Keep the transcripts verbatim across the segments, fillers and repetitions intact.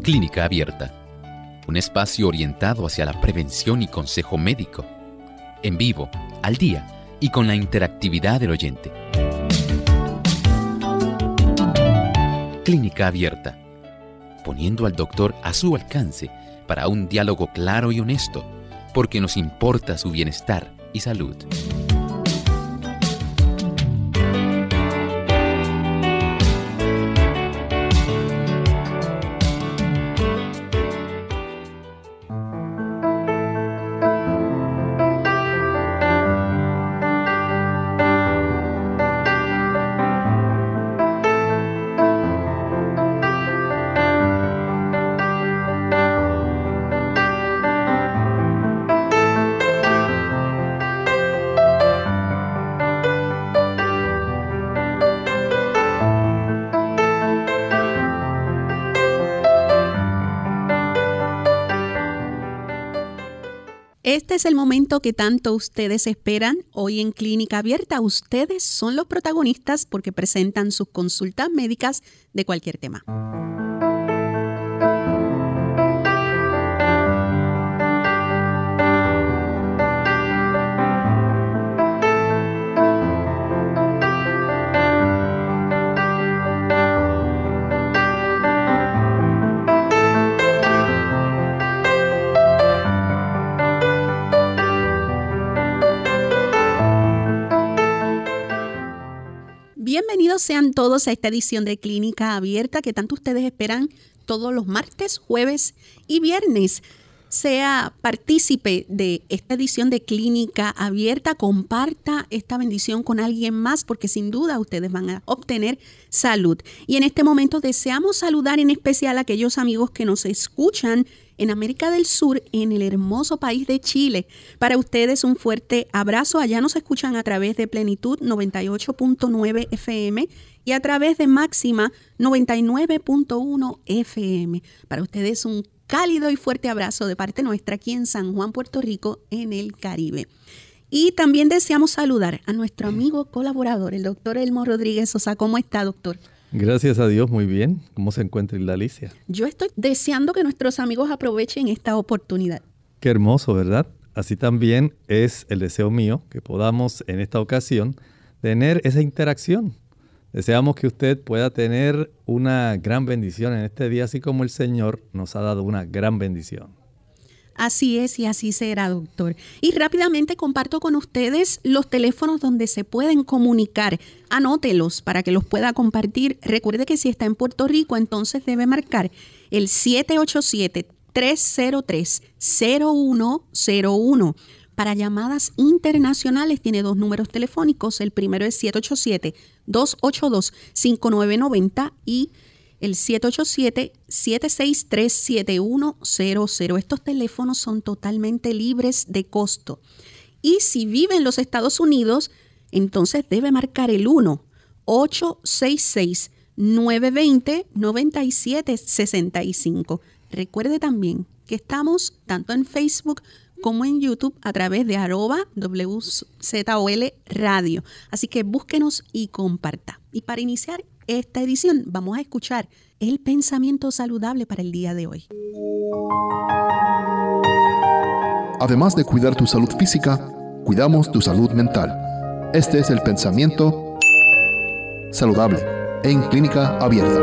Clínica Abierta, un espacio orientado hacia la prevención y consejo médico, en vivo, al día y con la interactividad del oyente. Clínica Abierta, poniendo al doctor a su alcance para un diálogo claro y honesto, porque nos importa su bienestar y salud. Este es el momento que tanto ustedes esperan. Hoy en Clínica Abierta, ustedes son los protagonistas porque presentan sus consultas médicas de cualquier tema. Bienvenidos sean todos a esta edición de Clínica Abierta que tanto ustedes esperan todos los martes, jueves y viernes. Sea partícipe de esta edición de Clínica Abierta, comparta esta bendición con alguien más porque sin duda ustedes van a obtener salud. Y en este momento deseamos saludar en especial a aquellos amigos que nos escuchan en América del Sur, en el hermoso país de Chile. Para ustedes un fuerte abrazo. Allá nos escuchan a través de Plenitud noventa y ocho punto nueve F M y a través de Máxima noventa y nueve punto uno F M. Para ustedes un cálido y fuerte abrazo de parte nuestra aquí en San Juan, Puerto Rico, en el Caribe. Y también deseamos saludar a nuestro amigo colaborador, el doctor Elmo Rodríguez Sosa. ¿Cómo está, doctor? Gracias a Dios, muy bien. ¿Cómo se encuentra Hilda Alicia? Yo estoy deseando que nuestros amigos aprovechen esta oportunidad. Qué hermoso, ¿verdad? Así también es el deseo mío que podamos en esta ocasión tener esa interacción. Deseamos que usted pueda tener una gran bendición en este día, así como el Señor nos ha dado una gran bendición. Así es y así será, doctor. Y rápidamente comparto con ustedes los teléfonos donde se pueden comunicar. Anótelos para que los pueda compartir. Recuerde que si está en Puerto Rico, entonces debe marcar el siete ocho siete, tres cero tres, cero uno cero uno. Para llamadas internacionales tiene dos números telefónicos. El primero es siete ocho siete, dos ocho dos, cinco nueve nueve cero y el siete ocho siete, siete seis tres, siete uno cero cero. Estos teléfonos son totalmente libres de costo. Y si vive en los Estados Unidos, entonces debe marcar el uno ocho seis seis, nueve dos cero, nueve siete seis cinco. Recuerde también que estamos tanto en Facebook como en YouTube a través de arroba W Z O L Radio. Así que búsquenos y comparta. Y para iniciar esta edición vamos a escuchar el pensamiento saludable para el día de hoy. Además de cuidar tu salud física, cuidamos tu salud mental. Este es el pensamiento saludable en Clínica Abierta.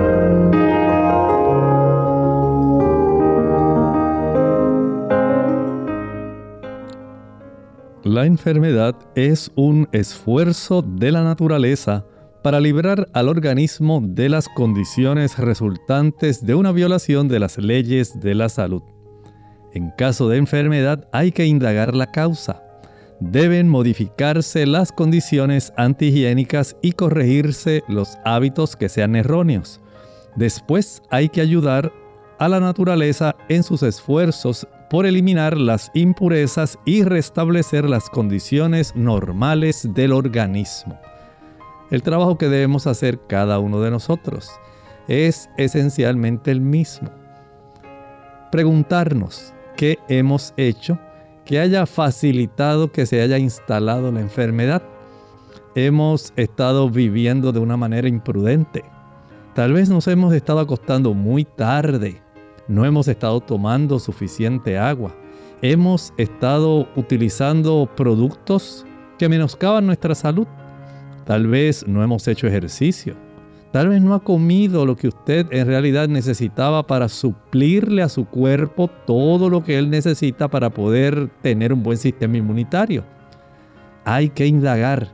La enfermedad es un esfuerzo de la naturaleza para librar al organismo de las condiciones resultantes de una violación de las leyes de la salud. En caso de enfermedad hay que indagar la causa. Deben modificarse las condiciones antihigiénicas y corregirse los hábitos que sean erróneos. Después hay que ayudar a la naturaleza en sus esfuerzos por eliminar las impurezas y restablecer las condiciones normales del organismo. El trabajo que debemos hacer cada uno de nosotros es esencialmente el mismo. Preguntarnos qué hemos hecho que haya facilitado que se haya instalado la enfermedad. Hemos estado viviendo de una manera imprudente. Tal vez nos hemos estado acostando muy tarde no hemos estado tomando suficiente agua, hemos estado utilizando productos que menoscaban nuestra salud, tal vez no hemos hecho ejercicio, tal vez no ha comido lo que usted en realidad necesitaba para suplirle a su cuerpo todo lo que él necesita para poder tener un buen sistema inmunitario. Hay que indagar.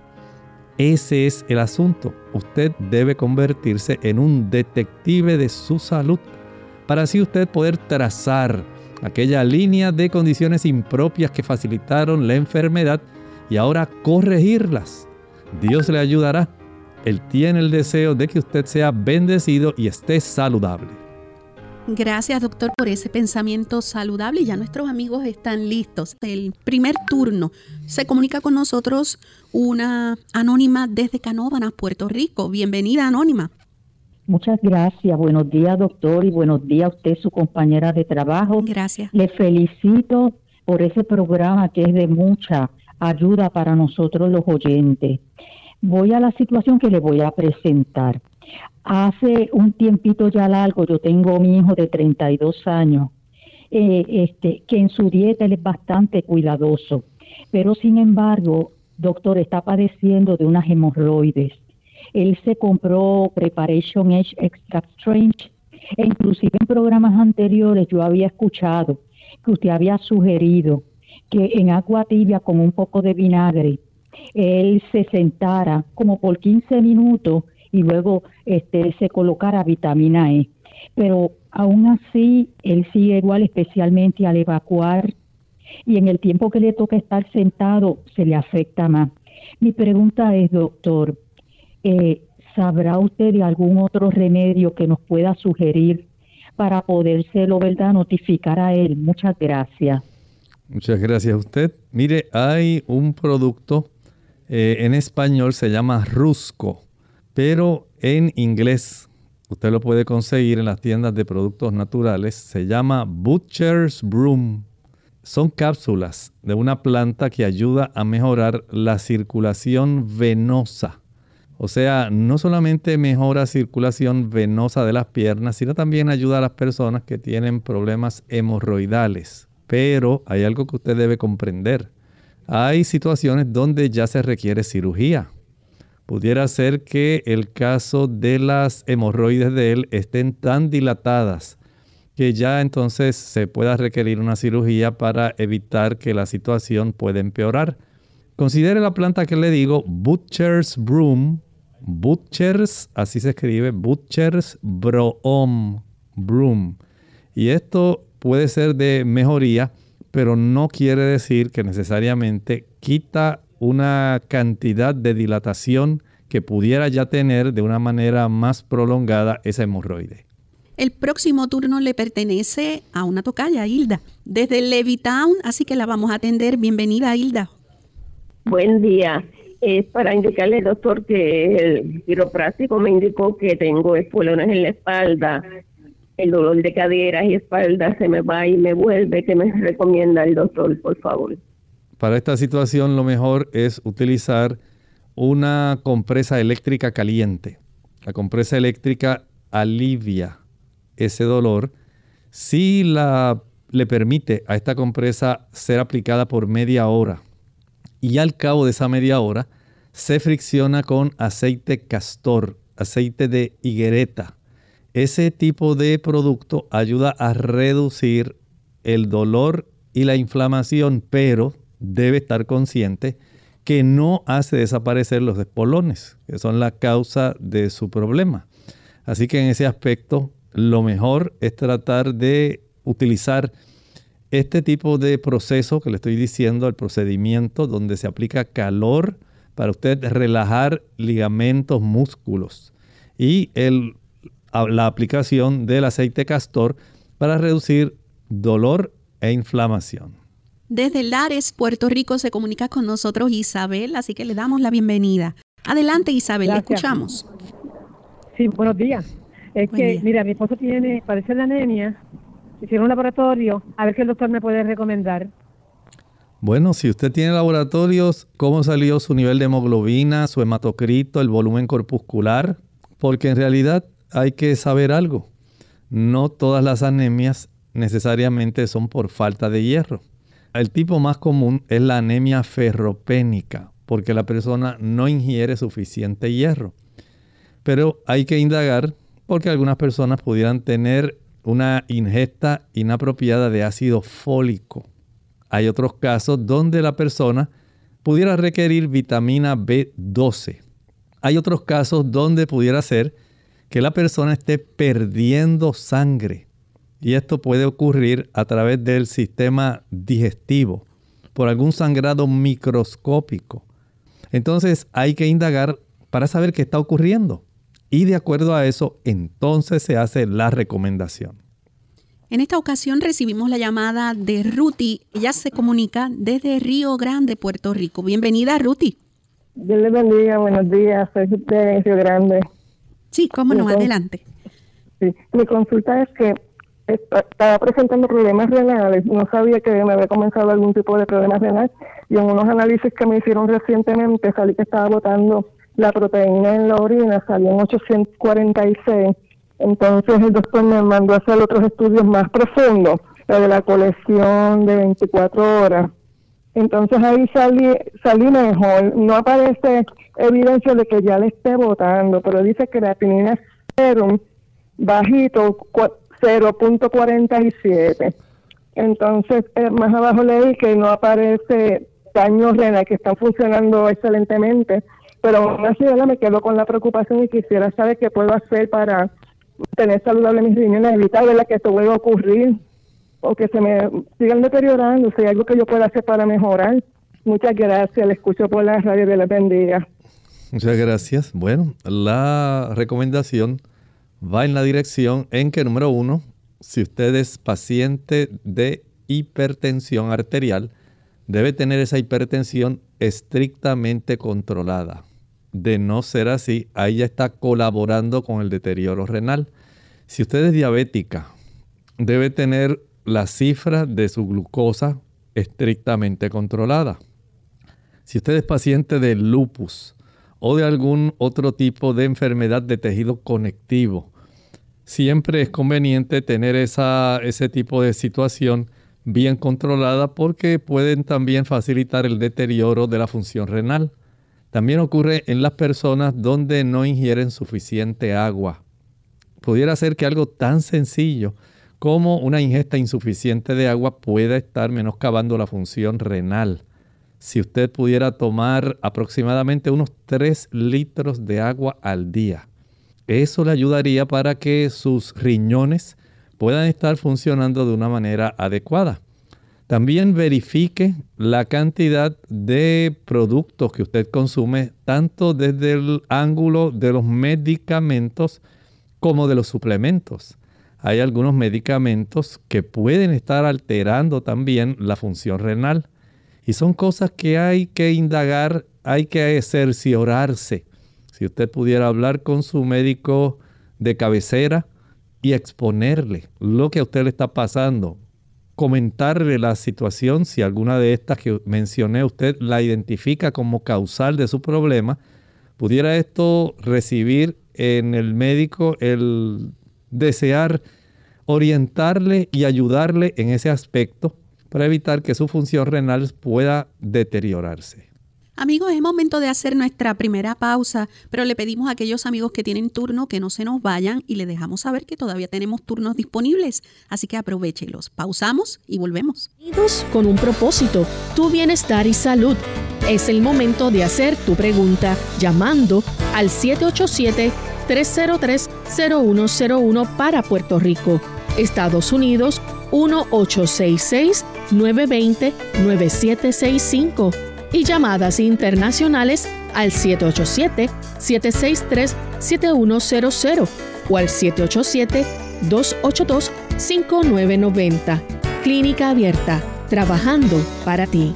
Ese es el asunto. Usted debe convertirse en un detective de su salud para así usted poder trazar aquella línea de condiciones impropias que facilitaron la enfermedad y ahora corregirlas. Dios le ayudará. Él tiene el deseo de que usted sea bendecido y esté saludable. Gracias, doctor, por ese pensamiento saludable. Ya nuestros amigos están listos. El primer turno se comunica con nosotros una anónima desde Canóvanas, Puerto Rico. Bienvenida, anónima. Muchas gracias. Buenos días, doctor, y buenos días a usted, su compañera de trabajo. Gracias. Le felicito por ese programa que es de mucha ayuda para nosotros los oyentes. Voy a la situación que le voy a presentar. Hace un tiempito ya largo, yo tengo mi hijo de treinta y dos años, eh, este, que en su dieta él es bastante cuidadoso, pero sin embargo, doctor, está padeciendo de unas hemorroides. Él se compró Preparation Age Extra Strength, e inclusive en programas anteriores yo había escuchado que usted había sugerido que en agua tibia con un poco de vinagre él se sentara como por quince minutos y luego este se colocara vitamina E. Pero aún así, él sigue igual, especialmente al evacuar, y en el tiempo que le toca estar sentado se le afecta más. Mi pregunta es, doctor, eh, ¿sabrá usted de algún otro remedio que nos pueda sugerir para podérselo, verdad, notificar a él? Muchas gracias. Muchas gracias a usted. Mire, hay un producto eh, en español, se llama Rusco, pero en inglés usted lo puede conseguir en las tiendas de productos naturales. Se llama Butcher's Broom. Son cápsulas de una planta que ayuda a mejorar la circulación venosa. O sea, no solamente mejora circulación venosa de las piernas, sino también ayuda a las personas que tienen problemas hemorroidales. Pero hay algo que usted debe comprender. Hay situaciones donde ya se requiere cirugía. Pudiera ser que el caso de las hemorroides de él estén tan dilatadas que ya entonces se pueda requerir una cirugía para evitar que la situación pueda empeorar. Considere la planta que le digo, Butcher's Broom. Butcher's, así se escribe, Butcher's Broom. Broom. Y esto puede ser de mejoría, pero no quiere decir que necesariamente quita una cantidad de dilatación que pudiera ya tener de una manera más prolongada esa hemorroide. El próximo turno le pertenece a una tocaya, Hilda, desde Levittown, así que la vamos a atender. Bienvenida, Hilda. Buen día. Es para indicarle, doctor, que el quiropráctico me indicó que tengo espolones en la espalda. El dolor de caderas y espalda se me va y me vuelve. ¿Qué me recomienda el doctor, por favor? Para esta situación lo mejor es utilizar una compresa eléctrica caliente. La compresa eléctrica alivia ese dolor si la, le permite a esta compresa ser aplicada por media hora. Y al cabo de esa media hora se fricciona con aceite castor, aceite de higuereta. Ese tipo de producto ayuda a reducir el dolor y la inflamación, pero debe estar consciente que no hace desaparecer los espolones, que son la causa de su problema. Así que en ese aspecto, lo mejor es tratar de utilizar este tipo de proceso que le estoy diciendo, el procedimiento donde se aplica calor para usted relajar ligamentos, músculos, y el, la aplicación del aceite castor para reducir dolor e inflamación. Desde Lares, Puerto Rico, se comunica con nosotros Isabel, así que le damos la bienvenida. Adelante, Isabel, le escuchamos. Sí, buenos días. Es Buen que, día. mira, mi esposo tiene, padece de anemia. Hicieron un laboratorio, a ver qué el doctor me puede recomendar. Bueno, si usted tiene laboratorios, ¿cómo salió su nivel de hemoglobina, su hematocrito, el volumen corpuscular? Porque en realidad hay que saber algo. no todas las anemias necesariamente son por falta de hierro. El tipo más común es la anemia ferropénica, porque la persona no ingiere suficiente hierro. Pero hay que indagar porque algunas personas pudieran tener una ingesta inapropiada de ácido fólico. Hay otros casos donde la persona pudiera requerir vitamina B doce. Hay otros casos donde pudiera ser que la persona esté perdiendo sangre. Y esto puede ocurrir a través del sistema digestivo, por algún sangrado microscópico. Entonces hay que indagar para saber qué está ocurriendo. Y de acuerdo a eso, entonces se hace la recomendación. En esta ocasión recibimos la llamada de Ruti. Ella se comunica desde Río Grande, Puerto Rico. Bienvenida, Ruti. Dios les bendiga, buenos días. Soy de Río Grande. Sí, cómo no, adelante. Sí, mi consulta es que estaba presentando problemas renales, no sabía que me había comenzado algún tipo de problema renal y en unos análisis que me hicieron recientemente salí que estaba botando la proteína en la orina, salió en ochocientos cuarenta y seis, entonces el doctor me mandó a hacer otros estudios más profundos, la de la colección de veinticuatro horas, entonces ahí salí, salí mejor, no aparece evidencia de que ya le esté botando, pero dice que la creatinina serum bajito, cero punto cuarenta y siete. Entonces, eh, más abajo leí que no aparece daño renal, que están funcionando excelentemente, pero aún así me quedo con la preocupación y quisiera saber qué puedo hacer para tener saludable mis riñones, evitar ¿verdad? que esto vuelva a ocurrir o que se me sigan deteriorando, si hay algo que yo pueda hacer para mejorar. Muchas gracias, le escucho por la radio, de la bendiga. Muchas gracias. Bueno, la recomendación va en la dirección en que, número uno, si usted es paciente de hipertensión arterial, debe tener esa hipertensión estrictamente controlada. De no ser así, ahí ya está colaborando con el deterioro renal. Si usted es diabética, debe tener la cifra de su glucosa estrictamente controlada. Si usted es paciente de lupus o de algún otro tipo de enfermedad de tejido conectivo, siempre es conveniente tener esa, ese tipo de situación bien controlada porque pueden también facilitar el deterioro de la función renal. También ocurre en las personas donde no ingieren suficiente agua. Pudiera ser que algo tan sencillo como una ingesta insuficiente de agua pueda estar menoscabando la función renal. Si usted pudiera tomar aproximadamente unos tres litros de agua al día, eso le ayudaría para que sus riñones puedan estar funcionando de una manera adecuada. También verifique la cantidad de productos que usted consume, tanto desde el ángulo de los medicamentos como de los suplementos. Hay algunos medicamentos que pueden estar alterando también la función renal. Y son cosas que hay que indagar, hay que cerciorarse. Si usted pudiera hablar con su médico de cabecera y exponerle lo que a usted le está pasando, comentarle la situación, si alguna de estas que mencioné usted la identifica como causal de su problema, pudiera esto recibir en el médico el desear orientarle y ayudarle en ese aspecto para evitar que su función renal pueda deteriorarse. Amigos, es momento de hacer nuestra primera pausa, pero le pedimos a aquellos amigos que tienen turno que no se nos vayan y le dejamos saber que todavía tenemos turnos disponibles, así que aprovéchelos. Pausamos y volvemos. Unidos con un propósito, tu bienestar y salud. Es el momento de hacer tu pregunta llamando al siete ocho siete, tres cero tres, cero uno cero uno para Puerto Rico, Estados Unidos uno ocho seis seis, nueve dos cero, nueve siete seis cinco y llamadas internacionales al siete ocho siete, siete seis tres, siete uno cero cero o al siete ocho siete, dos ocho dos, cinco nueve nueve cero. Clínica Abierta, trabajando para ti.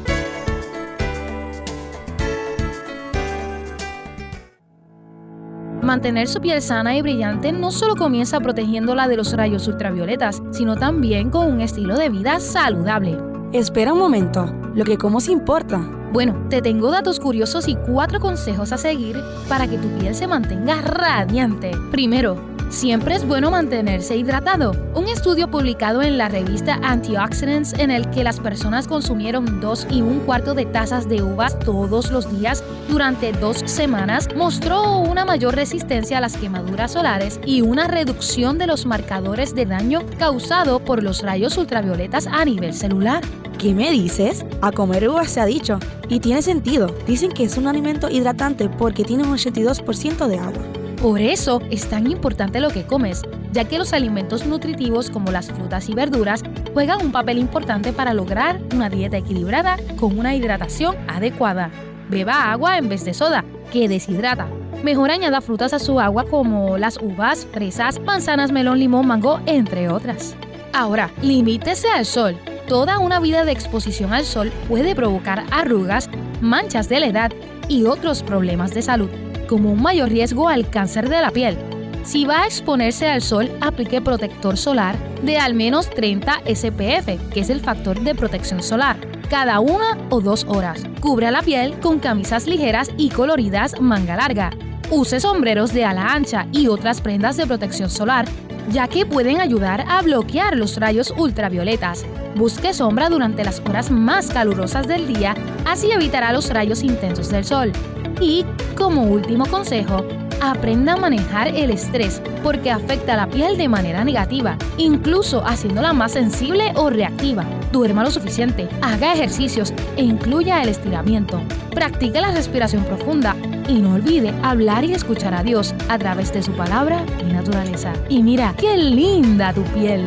Mantener su piel sana y brillante no solo comienza protegiéndola de los rayos ultravioletas, sino también con un estilo de vida saludable. Espera un momento, lo que como se importa. Bueno, te tengo datos curiosos y cuatro consejos a seguir para que tu piel se mantenga radiante. Primero, Siempre es bueno mantenerse hidratado. Un estudio publicado en la revista Antioxidants, en el que las personas consumieron dos y un cuarto de tazas de uvas todos los días durante dos semanas, mostró una mayor resistencia a las quemaduras solares y una reducción de los marcadores de daño causado por los rayos ultravioletas a nivel celular. ¿Qué me dices? A comer uvas se ha dicho. Y tiene sentido. Dicen que es un alimento hidratante porque tiene un ochenta y dos por ciento de agua. Por eso es tan importante lo que comes, ya que los alimentos nutritivos como las frutas y verduras juegan un papel importante para lograr una dieta equilibrada con una hidratación adecuada. Beba agua en vez de soda, que deshidrata. Mejor añada frutas a su agua como las uvas, fresas, manzanas, melón, limón, mango, entre otras. Ahora, limítese al sol. Toda una vida de exposición al sol puede provocar arrugas, manchas de la edad y otros problemas de salud, como un mayor riesgo al cáncer de la piel. Si va a exponerse al sol, aplique protector solar de al menos treinta S P F, que es el factor de protección solar, cada una o dos horas. Cubra la piel con camisas ligeras y coloridas manga larga. Use sombreros de ala ancha y otras prendas de protección solar, ya que pueden ayudar a bloquear los rayos ultravioletas. Busque sombra durante las horas más calurosas del día, así evitará los rayos intensos del sol. Y, como último consejo, aprenda a manejar el estrés porque afecta a la piel de manera negativa, incluso haciéndola más sensible o reactiva. Duerma lo suficiente, haga ejercicios e incluya el estiramiento. Practique la respiración profunda y no olvide hablar y escuchar a Dios a través de su palabra y naturaleza. Y mira, qué linda tu piel.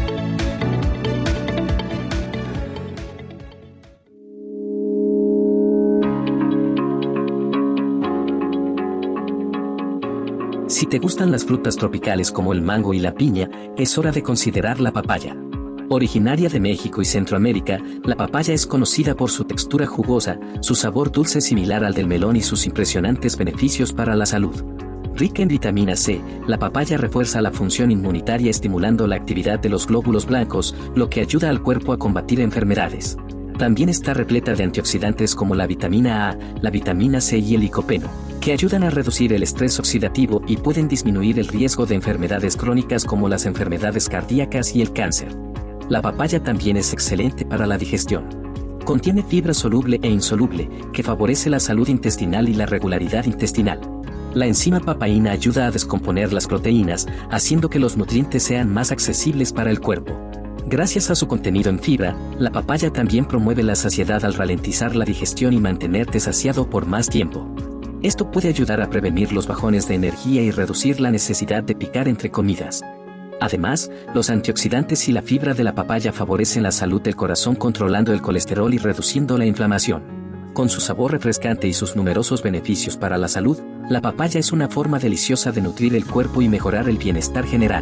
Si te gustan las frutas tropicales como el mango y la piña, es hora de considerar la papaya. Originaria de México y Centroamérica, la papaya es conocida por su textura jugosa, su sabor dulce similar al del melón y sus impresionantes beneficios para la salud. Rica en vitamina C, la papaya refuerza la función inmunitaria estimulando la actividad de los glóbulos blancos, lo que ayuda al cuerpo a combatir enfermedades. También está repleta de antioxidantes como la vitamina A, la vitamina C y el licopeno, que ayudan a reducir el estrés oxidativo y pueden disminuir el riesgo de enfermedades crónicas como las enfermedades cardíacas y el cáncer. La papaya también es excelente para la digestión. Contiene fibra soluble e insoluble, que favorece la salud intestinal y la regularidad intestinal. La enzima papaína ayuda a descomponer las proteínas, haciendo que los nutrientes sean más accesibles para el cuerpo. Gracias a su contenido en fibra, la papaya también promueve la saciedad al ralentizar la digestión y mantenerte saciado por más tiempo. Esto puede ayudar a prevenir los bajones de energía y reducir la necesidad de picar entre comidas. Además, los antioxidantes y la fibra de la papaya favorecen la salud del corazón controlando el colesterol y reduciendo la inflamación. Con su sabor refrescante y sus numerosos beneficios para la salud, la papaya es una forma deliciosa de nutrir el cuerpo y mejorar el bienestar general.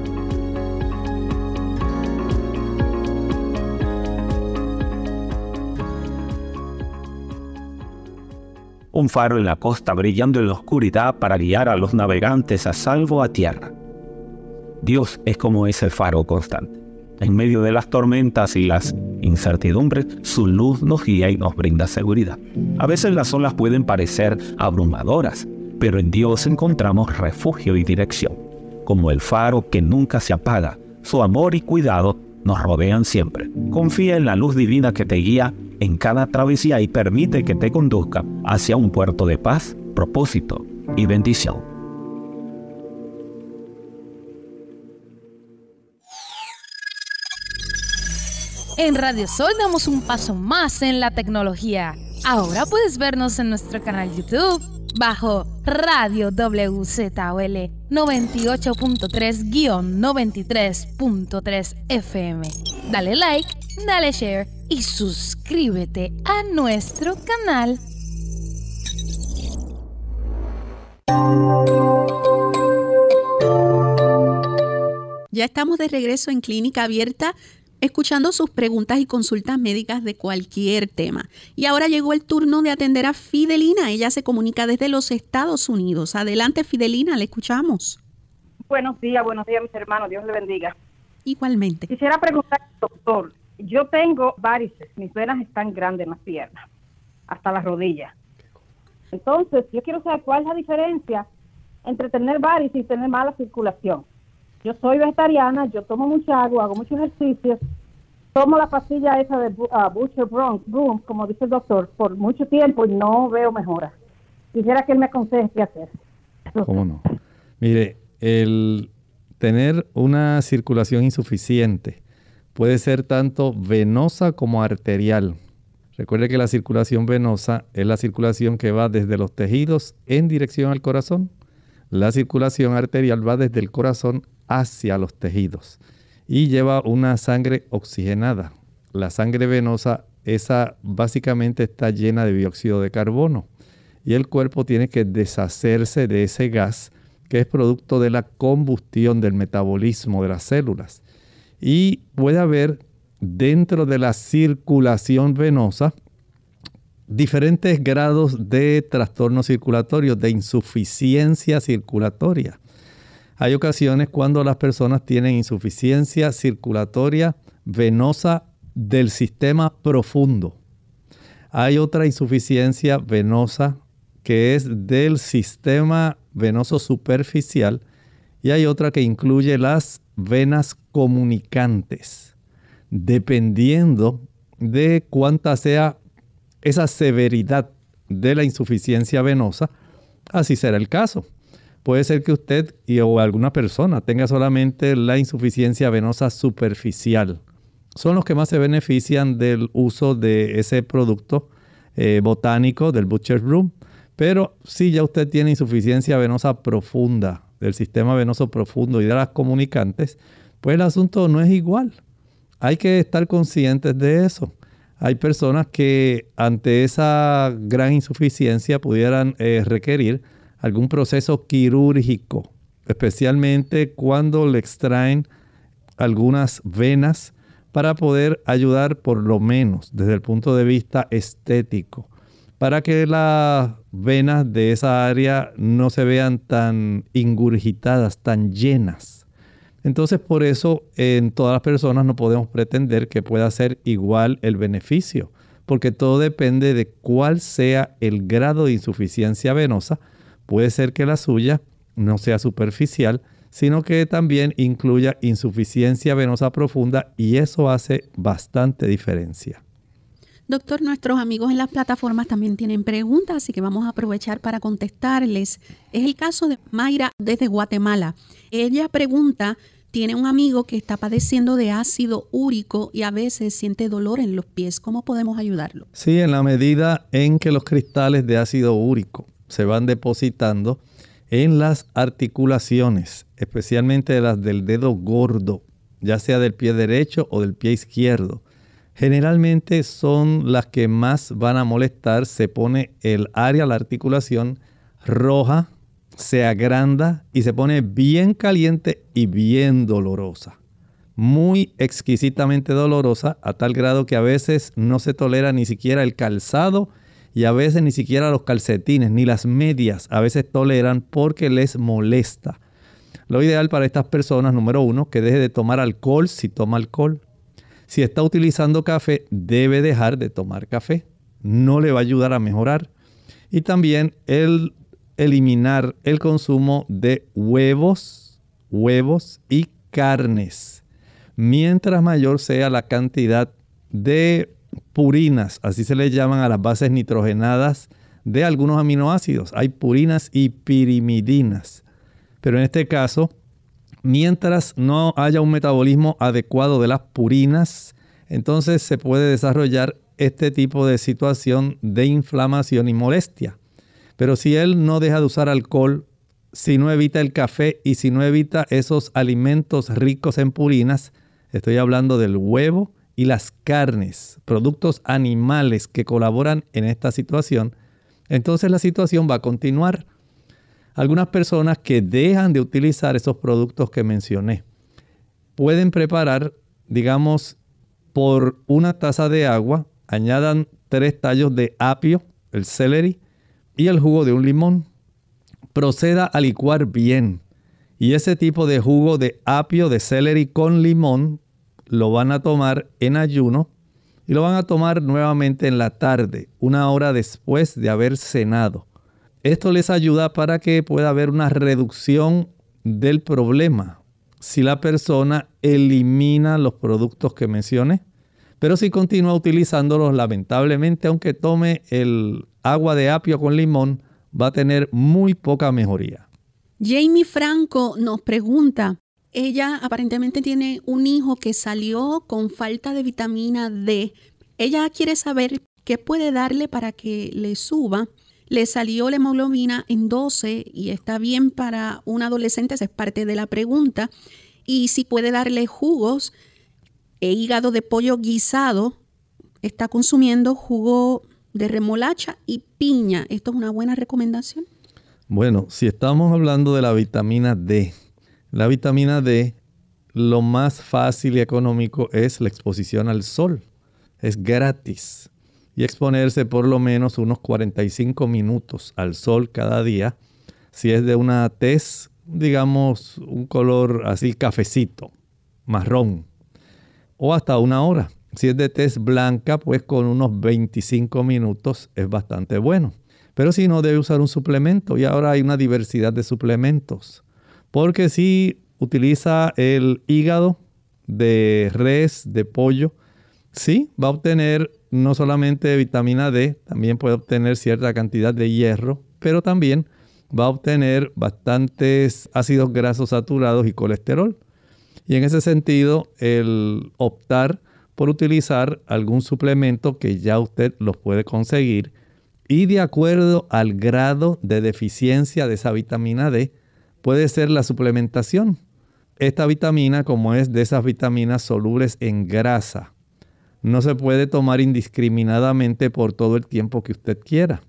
Un faro en la costa brillando en la oscuridad para guiar a los navegantes a salvo a tierra. Dios es como ese faro constante. En medio de las tormentas y las incertidumbres, su luz nos guía y nos brinda seguridad. A veces las olas pueden parecer abrumadoras, pero en Dios encontramos refugio y dirección. Como el faro que nunca se apaga, su amor y cuidado nos rodean siempre. Confía en la luz divina que te guía en cada travesía y permite que te conduzca hacia un puerto de paz, propósito y bendición. En Radio Sol damos un paso más en la tecnología. Ahora puedes vernos en nuestro canal YouTube bajo Radio W Z O L noventa y ocho punto tres noventa y tres punto tres F M. Dale like, dale share y suscríbete a nuestro canal. Ya estamos de regreso en Clínica Abierta, escuchando sus preguntas y consultas médicas de cualquier tema. Y ahora llegó el turno de atender a Fidelina. Ella se comunica desde los Estados Unidos. Adelante, Fidelina, le escuchamos. Buenos días, buenos días, mis hermanos. Dios le bendiga. Igualmente. Quisiera preguntar, doctor, yo tengo varices, mis venas están grandes en las piernas, hasta las rodillas. Entonces, yo quiero saber cuál es la diferencia entre tener varices y tener mala circulación. Yo soy vegetariana, yo tomo mucha agua, hago mucho ejercicio, tomo la pastilla esa de uh, Butcher Broom, como dice el doctor, por mucho tiempo y no veo mejora. Quisiera que él me aconseje qué hacer. ¿Cómo no? Mire, el tener una circulación insuficiente puede ser tanto venosa como arterial. Recuerde que la circulación venosa es la circulación que va desde los tejidos en dirección al corazón. La circulación arterial va desde el corazón hacia los tejidos y lleva una sangre oxigenada. La sangre venosa, esa básicamente está llena de dióxido de carbono y el cuerpo tiene que deshacerse de ese gas que es producto de la combustión del metabolismo de las células. Y puede haber dentro de la circulación venosa diferentes grados de trastorno circulatorio, de insuficiencia circulatoria. Hay ocasiones cuando las personas tienen insuficiencia circulatoria venosa del sistema profundo. Hay otra insuficiencia venosa que es del sistema venoso superficial y hay otra que incluye las venas comunicantes. Dependiendo de cuánta sea esa severidad de la insuficiencia venosa, así será el caso. Puede ser que usted y, o alguna persona tenga solamente la insuficiencia venosa superficial. Son los que más se benefician del uso de ese producto eh, botánico del Butcher Broom. Pero si ya usted tiene insuficiencia venosa profunda, del sistema venoso profundo y de las comunicantes, pues el asunto no es igual. Hay que estar conscientes de eso. Hay personas que ante esa gran insuficiencia pudieran eh, requerir algún proceso quirúrgico, especialmente cuando le extraen algunas venas para poder ayudar por lo menos desde el punto de vista estético, para que las venas de esa área no se vean tan ingurgitadas, tan llenas. Entonces, por eso en todas las personas no podemos pretender que pueda ser igual el beneficio, porque todo depende de cuál sea el grado de insuficiencia venosa. Puede ser que la suya no sea superficial, sino que también incluya insuficiencia venosa profunda y eso hace bastante diferencia. Doctor, nuestros amigos en las plataformas también tienen preguntas, así que vamos a aprovechar para contestarles. Es el caso de Mayra desde Guatemala. Ella pregunta, tiene un amigo que está padeciendo de ácido úrico y a veces siente dolor en los pies. ¿Cómo podemos ayudarlo? Sí, en la medida en que los cristales de ácido úrico se van depositando en las articulaciones, especialmente las del dedo gordo, ya sea del pie derecho o del pie izquierdo, generalmente son las que más van a molestar. Se pone el área, la articulación roja, se agranda y se pone bien caliente y bien dolorosa. Muy exquisitamente dolorosa, a tal grado que a veces no se tolera ni siquiera el calzado y a veces ni siquiera los calcetines, ni las medias a veces toleran porque les molesta. Lo ideal para estas personas, número uno, que deje de tomar alcohol si toma alcohol. Si está utilizando café, debe dejar de tomar café. No le va a ayudar a mejorar. Y también el eliminar el consumo de huevos, huevos y carnes. Mientras mayor sea la cantidad de purinas, así se le llaman a las bases nitrogenadas de algunos aminoácidos. Hay purinas y pirimidinas. Pero en este caso, mientras no haya un metabolismo adecuado de las purinas, entonces se puede desarrollar este tipo de situación de inflamación y molestia. Pero si él no deja de usar alcohol, si no evita el café y si no evita esos alimentos ricos en purinas, estoy hablando del huevo y las carnes, productos animales que colaboran en esta situación, entonces la situación va a continuar. Algunas personas que dejan de utilizar esos productos que mencioné pueden preparar, digamos, por una taza de agua, añadan tres tallos de apio, el celery y el jugo de un limón. Proceda a licuar bien y ese tipo de jugo de apio, de celery con limón lo van a tomar en ayuno y lo van a tomar nuevamente en la tarde, una hora después de haber cenado. Esto les ayuda para que pueda haber una reducción del problema si la persona elimina los productos que mencioné. Pero si continúa utilizándolos, lamentablemente, aunque tome el agua de apio con limón, va a tener muy poca mejoría. Jamie Franco nos pregunta, ella aparentemente tiene un hijo que salió con falta de vitamina D. Ella quiere saber qué puede darle para que le suba. Le salió la hemoglobina en doce y está bien para un adolescente, esa es parte de la pregunta. Y si puede darle jugos, e hígado de pollo guisado, está consumiendo jugo de remolacha y piña. ¿Esto es una buena recomendación? Bueno, si estamos hablando de la vitamina D, la vitamina D, lo más fácil y económico es la exposición al sol. Es gratis. Y exponerse por lo menos unos cuarenta y cinco minutos al sol cada día. Si es de una tez, digamos, un color así cafecito, marrón, o hasta una hora. Si es de tez blanca, pues con unos veinticinco minutos es bastante bueno. Pero si no, debe usar un suplemento. Y ahora hay una diversidad de suplementos. Porque si utiliza el hígado de res, de pollo, sí, va a obtener no solamente vitamina D, también puede obtener cierta cantidad de hierro, pero también va a obtener bastantes ácidos grasos saturados y colesterol. Y en ese sentido, el optar por utilizar algún suplemento que ya usted los puede conseguir y de acuerdo al grado de deficiencia de esa vitamina D, puede ser la suplementación. Esta vitamina, como es de esas vitaminas solubles en grasa, no se puede tomar indiscriminadamente por todo el tiempo que usted quiera.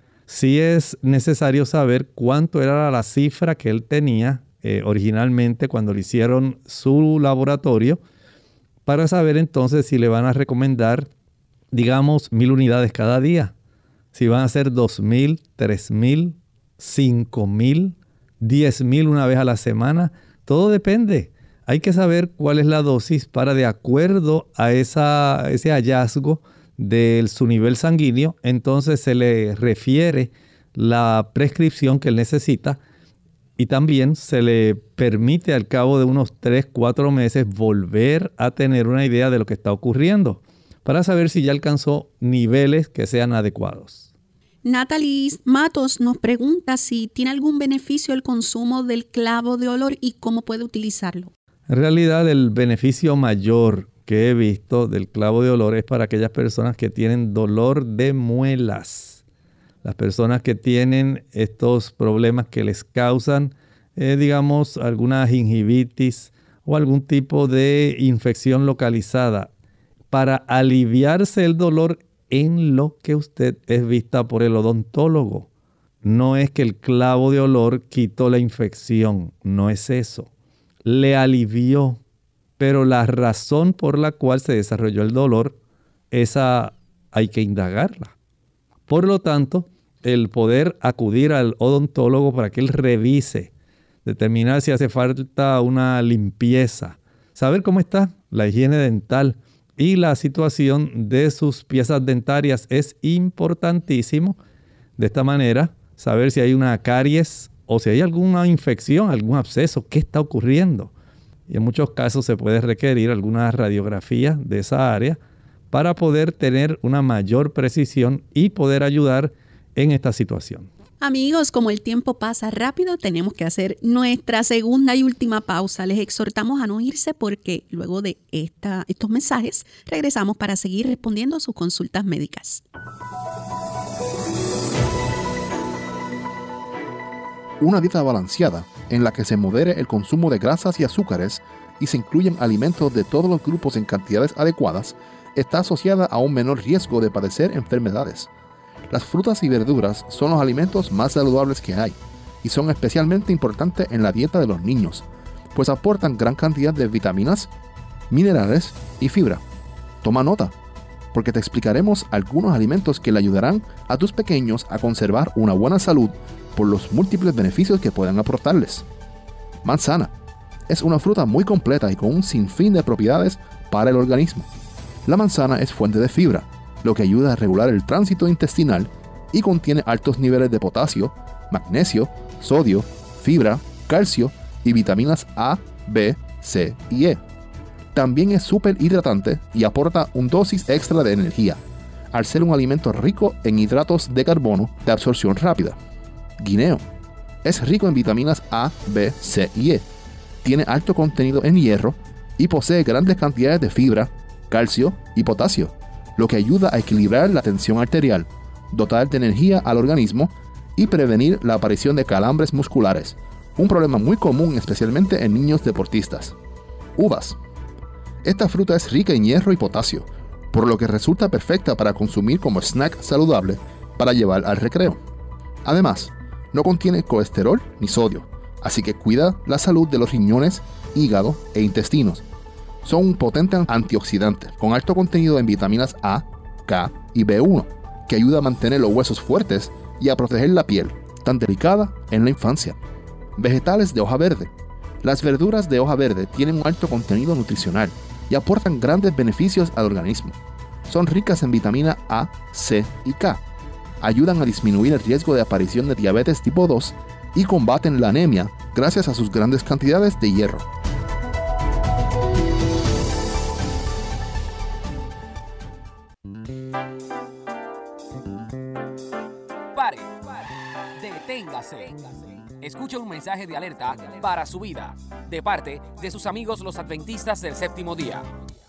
Sí es necesario saber cuánto era la cifra que él tenía eh, originalmente cuando le hicieron su laboratorio, para saber entonces si le van a recomendar, digamos, mil unidades cada día. Si van a ser dos mil, tres mil, cinco mil, diez mil una vez a la semana, todo depende. Hay que saber cuál es la dosis para, de acuerdo a esa, ese hallazgo de su nivel sanguíneo, entonces se le refiere la prescripción que él necesita y también se le permite al cabo de unos tres, cuatro meses volver a tener una idea de lo que está ocurriendo para saber si ya alcanzó niveles que sean adecuados. Natalie Matos nos pregunta si tiene algún beneficio el consumo del clavo de olor y cómo puede utilizarlo. En realidad, el beneficio mayor que he visto del clavo de olor es para aquellas personas que tienen dolor de muelas. Las personas que tienen estos problemas que les causan, eh, digamos, alguna gingivitis o algún tipo de infección localizada, para aliviarse el dolor en lo que usted es vista por el odontólogo. No es que el clavo de olor quitó la infección, no es eso. Le alivió, pero la razón por la cual se desarrolló el dolor, esa hay que indagarla. Por lo tanto, el poder acudir al odontólogo para que él revise, determinar si hace falta una limpieza, saber cómo está la higiene dental y la situación de sus piezas dentarias es importantísimo. De esta manera, saber si hay una caries o si hay alguna infección, algún absceso, qué está ocurriendo. Y en muchos casos se puede requerir alguna radiografía de esa área para poder tener una mayor precisión y poder ayudar en esta situación. Amigos, como el tiempo pasa rápido, tenemos que hacer nuestra segunda y última pausa. Les exhortamos a no irse porque luego de esta, estos mensajes regresamos para seguir respondiendo a sus consultas médicas. Una dieta balanceada en la que se modere el consumo de grasas y azúcares y se incluyen alimentos de todos los grupos en cantidades adecuadas está asociada a un menor riesgo de padecer enfermedades. Las frutas y verduras son los alimentos más saludables que hay y son especialmente importantes en la dieta de los niños, pues aportan gran cantidad de vitaminas, minerales y fibra. Toma nota, porque te explicaremos algunos alimentos que le ayudarán a tus pequeños a conservar una buena salud por los múltiples beneficios que pueden aportarles. Manzana es una fruta muy completa y con un sinfín de propiedades para el organismo. La manzana es fuente de fibra, lo que ayuda a regular el tránsito intestinal y contiene altos niveles de potasio, magnesio, sodio, fibra, calcio y vitaminas A, B, C y E. También es súper hidratante y aporta un dosis extra de energía, al ser un alimento rico en hidratos de carbono de absorción rápida. Guineo. Es rico en vitaminas A, B, C y E. Tiene alto contenido en hierro y posee grandes cantidades de fibra, calcio y potasio, lo que ayuda a equilibrar la tensión arterial, dotar de energía al organismo y prevenir la aparición de calambres musculares, un problema muy común especialmente en niños deportistas. Uvas. Esta fruta es rica en hierro y potasio, por lo que resulta perfecta para consumir como snack saludable para llevar al recreo. Además, no contiene colesterol ni sodio, así que cuida la salud de los riñones, hígado e intestinos. Son un potente antioxidante con alto contenido en vitaminas A, K y B uno, que ayuda a mantener los huesos fuertes y a proteger la piel, tan delicada en la infancia. Vegetales de hoja verde. Las verduras de hoja verde tienen un alto contenido nutricional y aportan grandes beneficios al organismo. Son ricas en vitamina A, C y K. Ayudan a disminuir el riesgo de aparición de diabetes tipo dos y combaten la anemia gracias a sus grandes cantidades de hierro. Pare, deténgase. Escucha un mensaje de alerta para su vida, de parte de sus amigos los adventistas del séptimo día.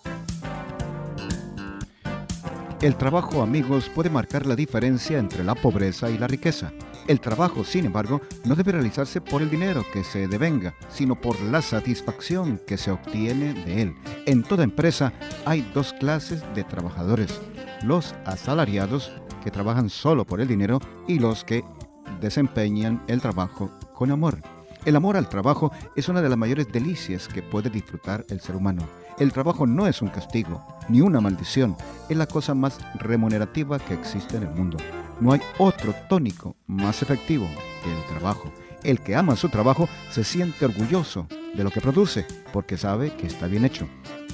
El trabajo, amigos, puede marcar la diferencia entre la pobreza y la riqueza. El trabajo, sin embargo, no debe realizarse por el dinero que se devenga, sino por la satisfacción que se obtiene de él. En toda empresa hay dos clases de trabajadores: los asalariados, que trabajan solo por el dinero, y los que desempeñan el trabajo con amor. El amor al trabajo es una de las mayores delicias que puede disfrutar el ser humano. El trabajo no es un castigo, ni una maldición, es la cosa más remunerativa que existe en el mundo. No hay otro tónico más efectivo que el trabajo. El que ama su trabajo se siente orgulloso de lo que produce, porque sabe que está bien hecho.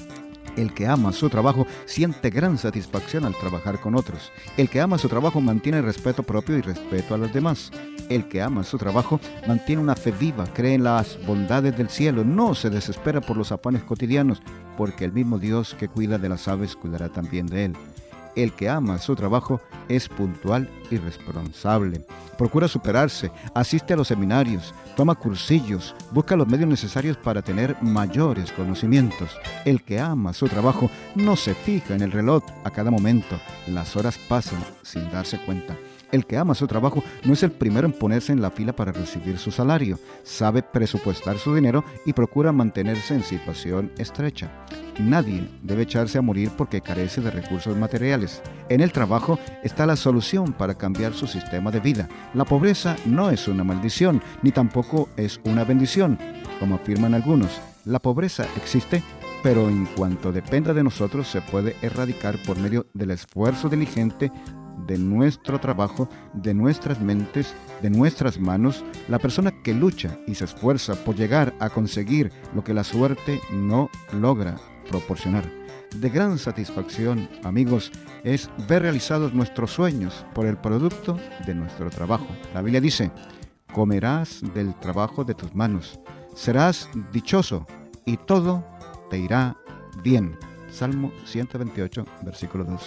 El que ama su trabajo siente gran satisfacción al trabajar con otros. El que ama su trabajo mantiene respeto propio y respeto a los demás. El que ama su trabajo mantiene una fe viva, cree en las bondades del cielo, no se desespera por los afanes cotidianos, porque el mismo Dios que cuida de las aves cuidará también de él. El que ama su trabajo es puntual y responsable. Procura superarse, asiste a los seminarios, toma cursillos, busca los medios necesarios para tener mayores conocimientos. El que ama su trabajo no se fija en el reloj a cada momento. Las horas pasan sin darse cuenta. El que ama su trabajo no es el primero en ponerse en la fila para recibir su salario. Sabe presupuestar su dinero y procura mantenerse en situación estrecha. Nadie debe echarse a morir porque carece de recursos materiales. En el trabajo está la solución para cambiar su sistema de vida. La pobreza no es una maldición, ni tampoco es una bendición, como afirman algunos. La pobreza existe, pero en cuanto dependa de nosotros se puede erradicar por medio del esfuerzo diligente de nuestro trabajo, de nuestras mentes, de nuestras manos. La persona que lucha y se esfuerza por llegar a conseguir lo que la suerte no logra proporcionar. De gran satisfacción, amigos, es ver realizados nuestros sueños por el producto de nuestro trabajo. La Biblia dice: comerás del trabajo de tus manos, serás dichoso y todo te irá bien. Salmo ciento veintiocho, versículo dos.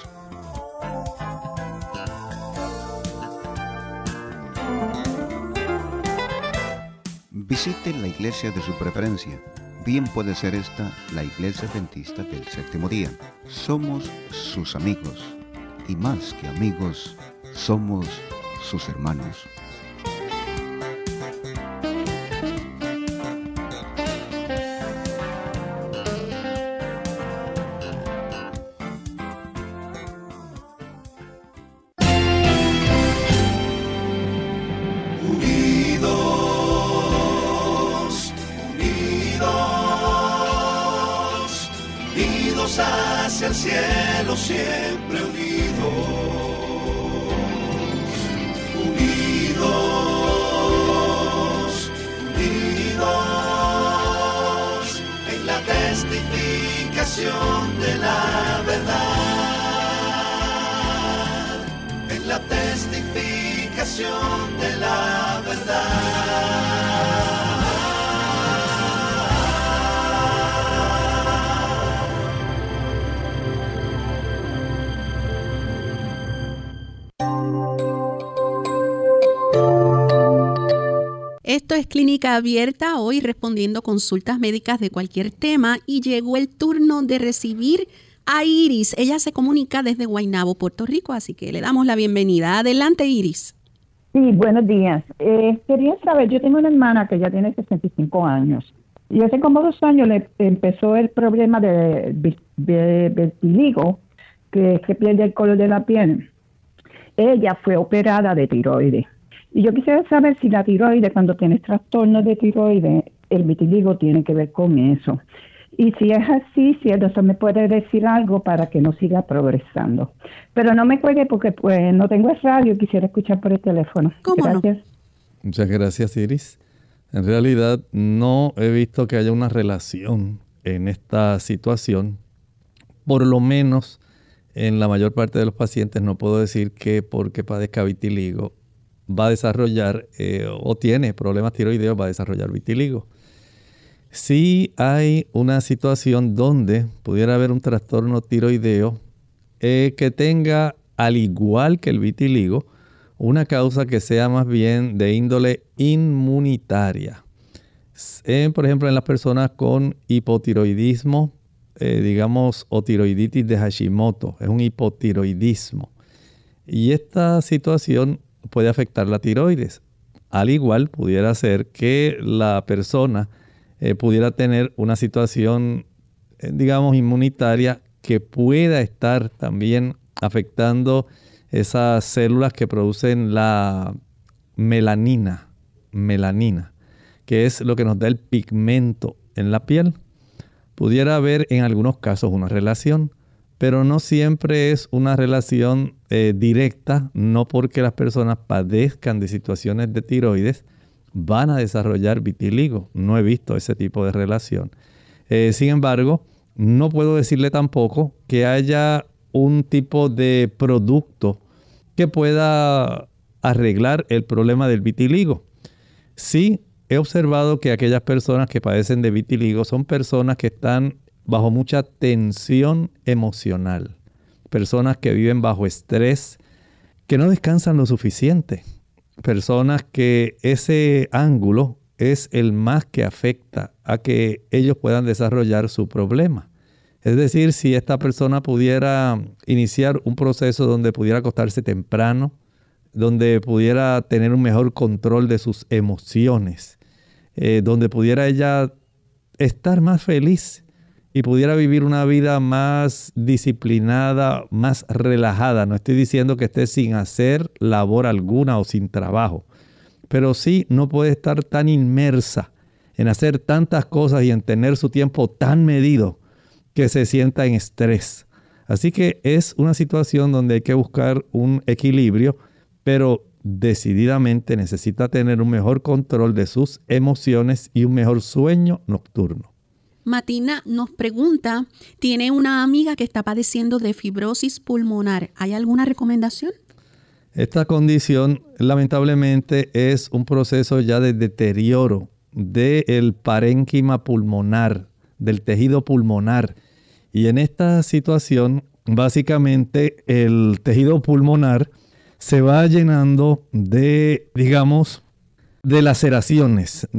Visite la iglesia de su preferencia. Bien puede ser esta la Iglesia Adventista del Séptimo Día. Somos sus amigos, y más que amigos, somos sus hermanos. Hacia el cielo, siempre unidos, unidos, unidos, en la testificación de la verdad, en la testificación de la Esto es Clínica Abierta, hoy respondiendo consultas médicas de cualquier tema, y llegó el turno de recibir a Iris. Ella se comunica desde Guaynabo, Puerto Rico, así que le damos la bienvenida. Adelante, Iris. Sí, buenos días. Eh, quería saber, yo tengo una hermana que ya tiene sesenta y cinco años y hace como dos años le empezó el problema de, de, de vitiligo, que es que pierde el color de la piel. Ella fue operada de tiroides. Y yo quisiera saber si la tiroides, cuando tienes trastornos de tiroides, el vitiligo tiene que ver con eso. Y si es así, si el doctor me puede decir algo para que no siga progresando. Pero no me cuelgue porque pues no tengo el radio y quisiera escuchar por el teléfono. ¿Cómo Gracias. no? Muchas gracias, Iris. En realidad no he visto que haya una relación en esta situación. Por lo menos en la mayor parte de los pacientes no puedo decir que porque padezca vitiligo va a desarrollar eh, o tiene problemas tiroideos va a desarrollar vitiligo. Sí hay una situación donde pudiera haber un trastorno tiroideo eh, que tenga, al igual que el vitiligo, una causa que sea más bien de índole inmunitaria. Eh, por ejemplo, en las personas con hipotiroidismo, eh, digamos, o tiroiditis de Hashimoto, es un hipotiroidismo. Y esta situación puede afectar la tiroides. Al igual, pudiera ser que la persona eh, pudiera tener una situación, eh, digamos, inmunitaria que pueda estar también afectando esas células que producen la melanina, melanina, que es lo que nos da el pigmento en la piel. Pudiera haber en algunos casos una relación, pero no siempre es una relación eh, directa, no porque las personas padezcan de situaciones de tiroides van a desarrollar vitiligo. No he visto ese tipo de relación. Eh, sin embargo, no puedo decirle tampoco que haya un tipo de producto que pueda arreglar el problema del vitiligo. Sí, he observado que aquellas personas que padecen de vitiligo son personas que están bajo mucha tensión emocional, personas que viven bajo estrés, que no descansan lo suficiente, personas que ese ángulo es el más que afecta a que ellos puedan desarrollar su problema. Es decir, si esta persona pudiera iniciar un proceso donde pudiera acostarse temprano, donde pudiera tener un mejor control de sus emociones, eh, donde pudiera ella estar más feliz y pudiera vivir una vida más disciplinada, más relajada. No estoy diciendo que esté sin hacer labor alguna o sin trabajo, pero sí no puede estar tan inmersa en hacer tantas cosas y en tener su tiempo tan medido que se sienta en estrés. Así que es una situación donde hay que buscar un equilibrio, pero decididamente necesita tener un mejor control de sus emociones y un mejor sueño nocturno. Matina nos pregunta, tiene una amiga que está padeciendo de fibrosis pulmonar. ¿Hay alguna recomendación? Esta condición lamentablemente es un proceso ya de deterioro del parénquima pulmonar, del tejido pulmonar. Y en esta situación, básicamente el tejido pulmonar se va llenando de, digamos, de laceraciones,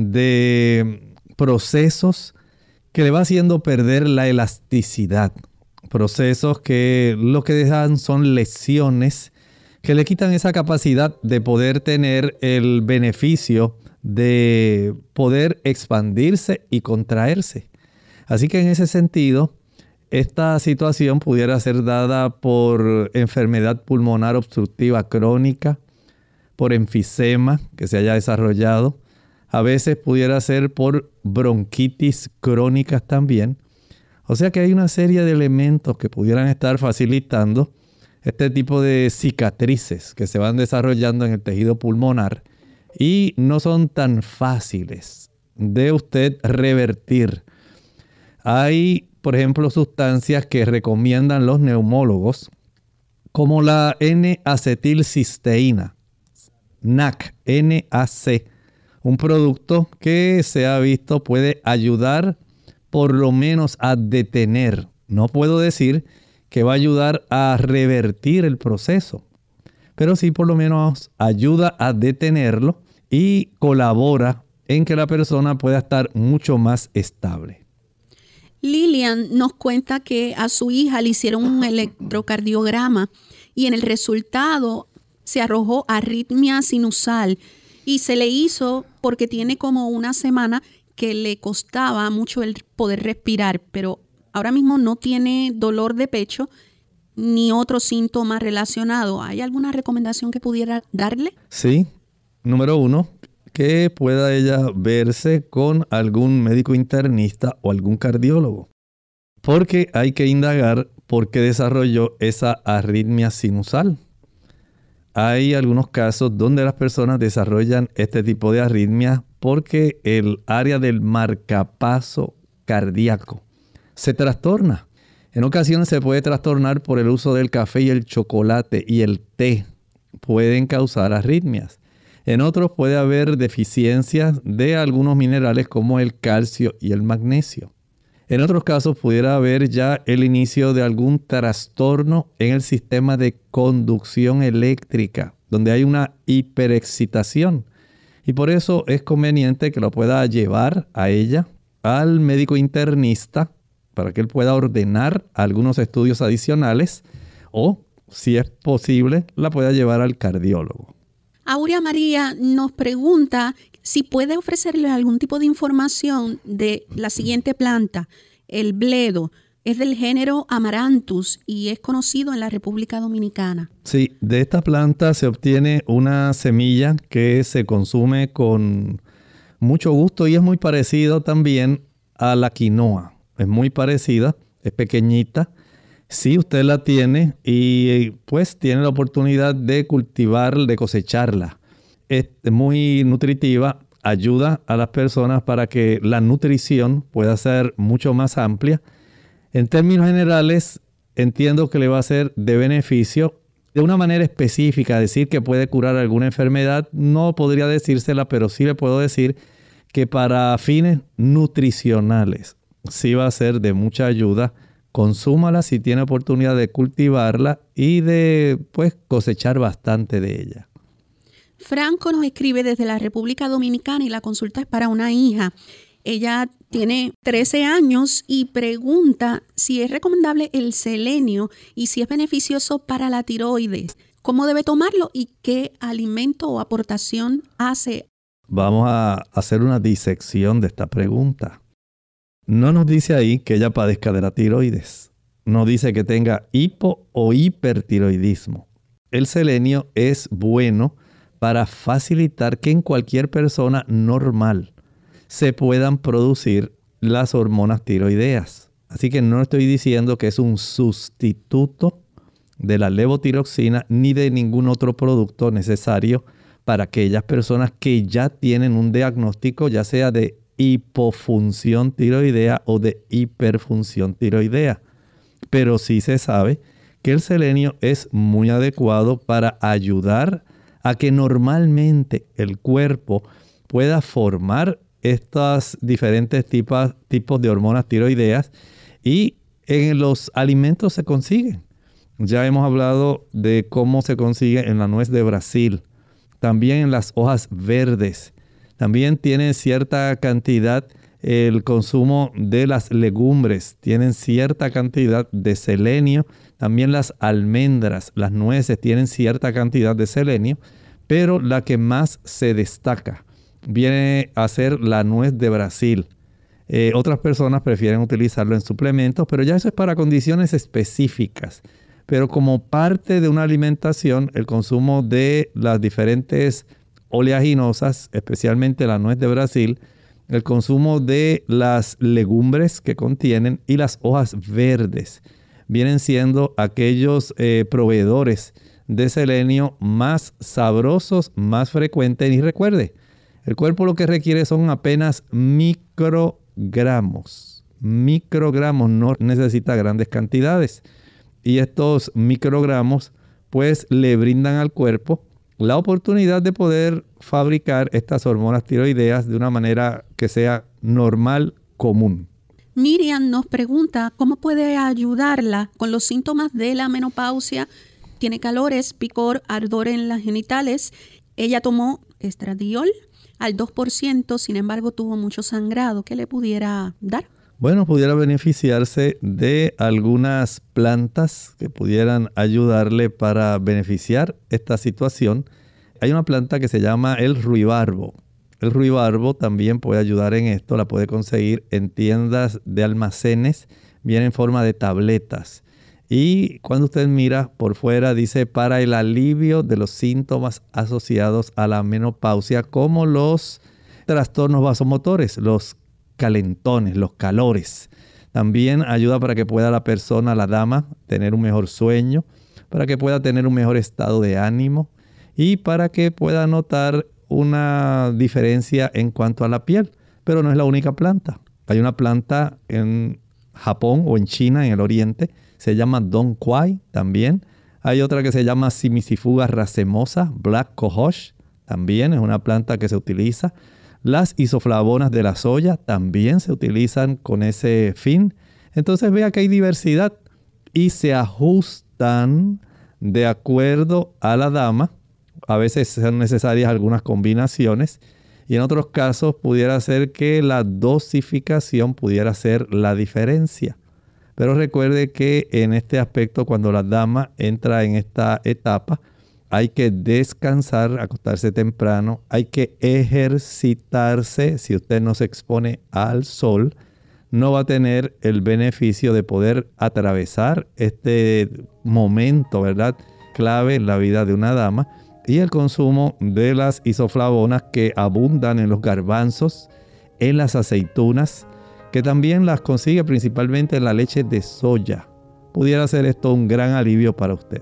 de procesos que le va haciendo perder la elasticidad. Procesos que lo que dejan son lesiones que le quitan esa capacidad de poder tener el beneficio de poder expandirse y contraerse. Así que en ese sentido, esta situación pudiera ser dada por enfermedad pulmonar obstructiva crónica, por enfisema que se haya desarrollado. A veces pudiera ser por bronquitis crónicas también. O sea que hay una serie de elementos que pudieran estar facilitando este tipo de cicatrices que se van desarrollando en el tejido pulmonar y no son tan fáciles de usted revertir. Hay, por ejemplo, sustancias que recomiendan los neumólogos como la N-acetilcisteína. N A C, N A C, un producto que se ha visto puede ayudar por lo menos a detener. No puedo decir que va a ayudar a revertir el proceso, pero sí por lo menos ayuda a detenerlo y colabora en que la persona pueda estar mucho más estable. Lilian nos cuenta que a su hija le hicieron un electrocardiograma y en el resultado se arrojó arritmia sinusal y se le hizo porque tiene como una semana que le costaba mucho el poder respirar, pero ahora mismo no tiene dolor de pecho ni otro síntoma relacionado. ¿Hay alguna recomendación que pudiera darle? Sí. Número uno, que pueda ella verse con algún médico internista o algún cardiólogo, porque hay que indagar por qué desarrolló esa arritmia sinusal. Hay algunos casos donde las personas desarrollan este tipo de arritmia porque el área del marcapaso cardíaco se trastorna. En ocasiones se puede trastornar por el uso del café y el chocolate y el té. Pueden causar arritmias. En otros puede haber deficiencias de algunos minerales como el calcio y el magnesio. En otros casos pudiera haber ya el inicio de algún trastorno en el sistema de conducción eléctrica, donde hay una hiperexcitación. Y por eso es conveniente que lo pueda llevar a ella al médico internista para que él pueda ordenar algunos estudios adicionales o, si es posible, la pueda llevar al cardiólogo. Aurea María nos pregunta si puede ofrecerle algún tipo de información de la siguiente planta. El bledo es del género Amaranthus y es conocido en la República Dominicana. Sí, de esta planta se obtiene una semilla que se consume con mucho gusto y es muy parecido también a la quinoa. Es muy parecida, es pequeñita. Si usted la tiene y pues tiene la oportunidad de cultivarla, de cosecharla. Es muy nutritiva, ayuda a las personas para que la nutrición pueda ser mucho más amplia. En términos generales, entiendo que le va a ser de beneficio. De una manera específica, decir que puede curar alguna enfermedad, no podría decírsela, pero sí le puedo decir que para fines nutricionales sí va a ser de mucha ayuda. Consúmala si tiene oportunidad de cultivarla y de pues cosechar bastante de ella. Franco nos escribe desde la República Dominicana y la consulta es para una hija. Ella tiene trece años y pregunta si es recomendable el selenio y si es beneficioso para la tiroides. ¿Cómo debe tomarlo y qué alimento o aportación hace? Vamos a hacer una disección de esta pregunta. No nos dice ahí que ella padezca de la tiroides. No dice que tenga hipo o hipertiroidismo. El selenio es bueno para facilitar que en cualquier persona normal se puedan producir las hormonas tiroideas. Así que no estoy diciendo que es un sustituto de la levotiroxina ni de ningún otro producto necesario para aquellas personas que ya tienen un diagnóstico, ya sea de hipofunción tiroidea o de hiperfunción tiroidea. Pero sí se sabe que el selenio es muy adecuado para ayudar a que normalmente el cuerpo pueda formar estos diferentes tipos, tipos de hormonas tiroideas y en los alimentos se consiguen. Ya hemos hablado de cómo se consigue en la nuez de Brasil, también en las hojas verdes. También tiene cierta cantidad el consumo de las legumbres, tienen cierta cantidad de selenio. También las almendras, las nueces tienen cierta cantidad de selenio, pero la que más se destaca viene a ser la nuez de Brasil. Eh, otras personas prefieren utilizarlo en suplementos, pero ya eso es para condiciones específicas. Pero como parte de una alimentación, el consumo de las diferentes oleaginosas, especialmente la nuez de Brasil, el consumo de las legumbres que contienen y las hojas verdes, vienen siendo aquellos eh, proveedores de selenio más sabrosos, más frecuentes. Y recuerde, el cuerpo lo que requiere son apenas microgramos. Microgramos, no necesita grandes cantidades. Y estos microgramos pues le brindan al cuerpo la oportunidad de poder fabricar estas hormonas tiroideas de una manera que sea normal, común. Miriam nos pregunta cómo puede ayudarla con los síntomas de la menopausia. Tiene calores, picor, ardor en las genitales. Ella tomó estradiol al dos por ciento, sin embargo tuvo mucho sangrado. ¿Qué le pudiera dar? Bueno, pudiera beneficiarse de algunas plantas que pudieran ayudarle para beneficiar esta situación. Hay una planta que se llama el ruibarbo. El ruibarbo también puede ayudar en esto, la puede conseguir en tiendas de almacenes, viene en forma de tabletas. Y cuando usted mira por fuera dice para el alivio de los síntomas asociados a la menopausia, como los trastornos vasomotores, los calentones, los calores. También ayuda para que pueda la persona, la dama, tener un mejor sueño, para que pueda tener un mejor estado de ánimo y para que pueda notar una diferencia en cuanto a la piel. Pero no es la única planta. Hay una planta en Japón o en China, en el oriente, se llama Dong Quai también. Hay otra que se llama Simicifuga racemosa, Black Cohosh, también es una planta que se utiliza. Las isoflavonas de la soya también se utilizan con ese fin. Entonces vea que hay diversidad y se ajustan de acuerdo a la dama. A veces son necesarias algunas combinaciones y en otros casos pudiera ser que la dosificación pudiera ser la diferencia. Pero recuerde que en este aspecto, cuando la dama entra en esta etapa, hay que descansar, acostarse temprano, hay que ejercitarse. Si usted no se expone al sol, no va a tener el beneficio de poder atravesar este momento, ¿verdad?, clave en la vida de una dama. Y el consumo de las isoflavonas que abundan en los garbanzos, en las aceitunas, que también las consigue principalmente en la leche de soya. Pudiera ser esto un gran alivio para usted.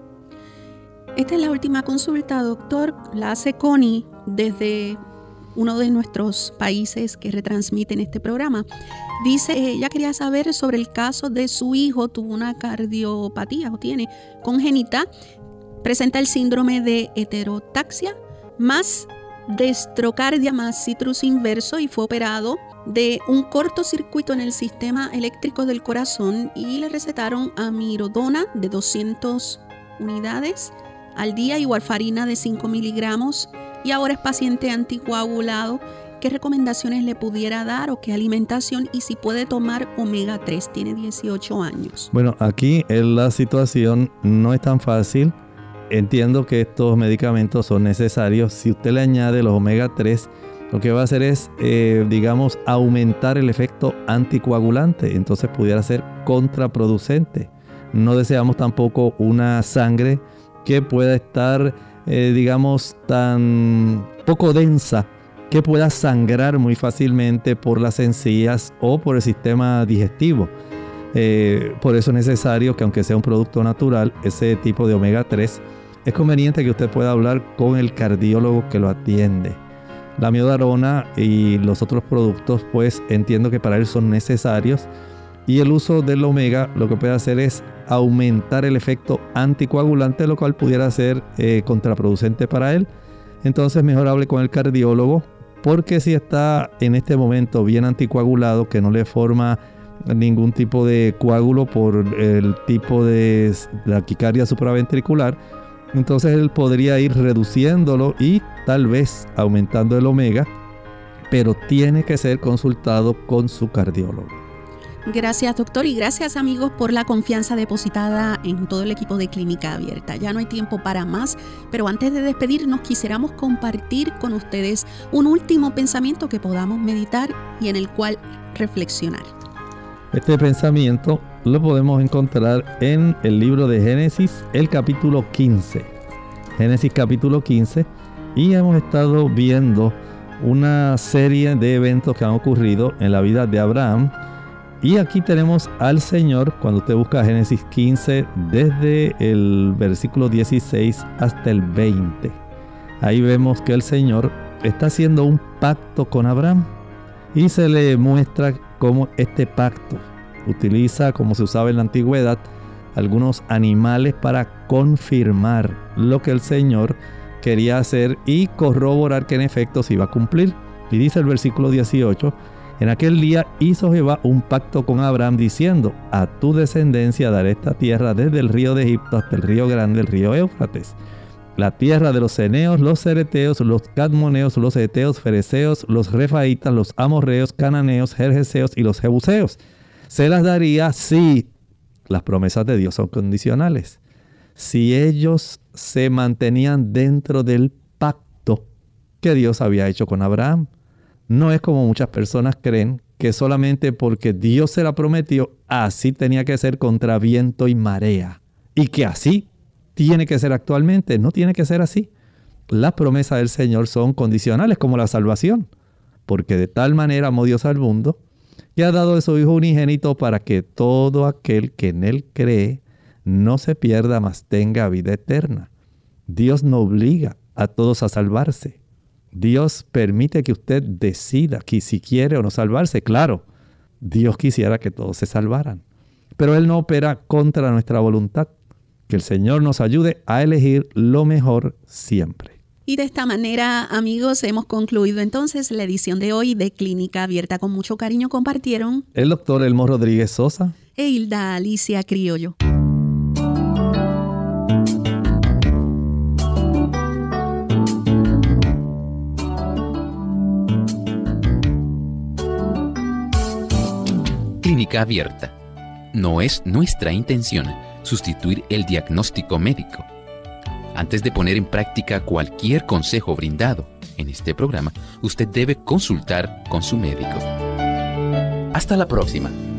Esta es la última consulta, doctor. La hace Connie desde uno de nuestros países que retransmiten este programa. Dice, ella quería saber sobre el caso de su hijo, tuvo una cardiopatía o tiene congénita, presenta el síndrome de heterotaxia, más destrocardia, más citrus inverso, y fue operado de un cortocircuito en el sistema eléctrico del corazón y le recetaron amirodona de doscientas unidades al día y warfarina de cinco miligramos, y ahora es paciente anticoagulado. ¿Qué recomendaciones le pudiera dar o qué alimentación, y si puede tomar omega tres? Tiene dieciocho años. Bueno, aquí la situación no es tan fácil. Entiendo que estos medicamentos son necesarios. Si usted le añade los omega tres, lo que va a hacer es, eh, digamos, aumentar el efecto anticoagulante. Entonces pudiera ser contraproducente. No deseamos tampoco una sangre que pueda estar, eh, digamos, tan poco densa, que pueda sangrar muy fácilmente por las encías o por el sistema digestivo. Eh, por eso es necesario que, aunque sea un producto natural, ese tipo de omega tres, es conveniente que usted pueda hablar con el cardiólogo que lo atiende. La amiodarona y los otros productos, pues entiendo que para él son necesarios. Y el uso del omega lo que puede hacer es aumentar el efecto anticoagulante, lo cual pudiera ser eh, contraproducente para él. Entonces mejor hable con el cardiólogo, porque si está en este momento bien anticoagulado, que no le forma ningún tipo de coágulo por el tipo de taquicardia supraventricular, entonces él podría ir reduciéndolo y tal vez aumentando el omega, pero tiene que ser consultado con su cardiólogo. Gracias, doctor, y gracias, amigos, por la confianza depositada en todo el equipo de Clínica Abierta. Ya no hay tiempo para más, pero antes de despedirnos quisiéramos compartir con ustedes un último pensamiento que podamos meditar y en el cual reflexionar. Este pensamiento lo podemos encontrar en el libro de Génesis, el capítulo quince. Génesis capítulo quince, y hemos estado viendo una serie de eventos que han ocurrido en la vida de Abraham. Y aquí tenemos al Señor, cuando usted busca Génesis quince, desde el versículo dieciséis hasta el veinte. Ahí vemos que el Señor está haciendo un pacto con Abraham. Y se le muestra cómo este pacto utiliza, como se usaba en la antigüedad, algunos animales para confirmar lo que el Señor quería hacer y corroborar que en efecto se iba a cumplir. Y dice el versículo dieciocho, en aquel día hizo Jehová un pacto con Abraham diciendo, a tu descendencia daré esta tierra desde el río de Egipto hasta el río grande, el río Éufrates. La tierra de los ceneos, los cereteos, los cadmoneos, los heteos, fereceos, los refaitas, los amorreos, cananeos, jerjeseos y los jebuseos. Se las daría si las promesas de Dios son condicionales. Si ellos se mantenían dentro del pacto que Dios había hecho con Abraham. No es como muchas personas creen, que solamente porque Dios se la prometió, así tenía que ser contra viento y marea. Y que así tiene que ser actualmente. No tiene que ser así. Las promesas del Señor son condicionales como la salvación. Porque de tal manera amó Dios al mundo, que ha dado a su Hijo unigénito para que todo aquel que en Él cree no se pierda, mas tenga vida eterna. Dios no obliga a todos a salvarse. Dios permite que usted decida que si quiere o no salvarse. Claro, Dios quisiera que todos se salvaran, pero Él no opera contra nuestra voluntad. Que el Señor nos ayude a elegir lo mejor siempre. Y de esta manera, amigos, hemos concluido entonces la edición de hoy de Clínica Abierta. Con mucho cariño compartieron el doctor Elmo Rodríguez Sosa e Hilda Alicia Criollo. Clínica Abierta. No es nuestra intención sustituir el diagnóstico médico. Antes de poner en práctica cualquier consejo brindado en este programa, usted debe consultar con su médico. Hasta la próxima.